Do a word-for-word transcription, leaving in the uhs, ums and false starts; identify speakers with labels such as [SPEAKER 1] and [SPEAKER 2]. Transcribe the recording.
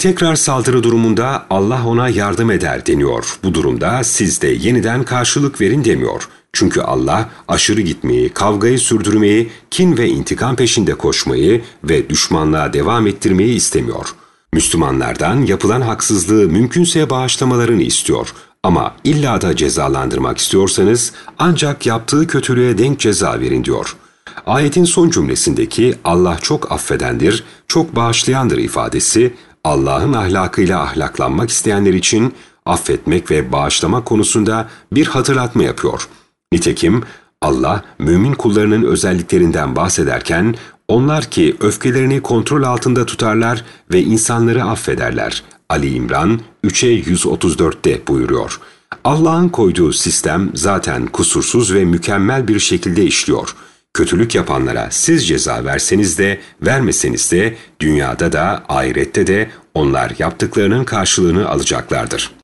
[SPEAKER 1] Tekrar saldırı durumunda Allah ona yardım eder deniyor. Bu durumda siz de yeniden karşılık verin demiyor. Çünkü Allah aşırı gitmeyi, kavgayı sürdürmeyi, kin ve intikam peşinde koşmayı ve düşmanlığa devam ettirmeyi istemiyor. Müslümanlardan yapılan haksızlığı mümkünse bağışlamalarını istiyor. Ama illa da cezalandırmak istiyorsanız ancak yaptığı kötülüğe denk ceza verin diyor. Ayetin son cümlesindeki Allah çok affedendir, çok bağışlayandır ifadesi, Allah'ın ahlakıyla ahlaklanmak isteyenler için affetmek ve bağışlamak konusunda bir hatırlatma yapıyor. Nitekim Allah mümin kullarının özelliklerinden bahsederken, onlar ki öfkelerini kontrol altında tutarlar ve insanları affederler. Ali İmran üçe yüz otuz dörtte buyuruyor. Allah'ın koyduğu sistem zaten kusursuz ve mükemmel bir şekilde işliyor. Kötülük yapanlara siz ceza verseniz de vermeseniz de dünyada da ahirette de onlar yaptıklarının karşılığını alacaklardır.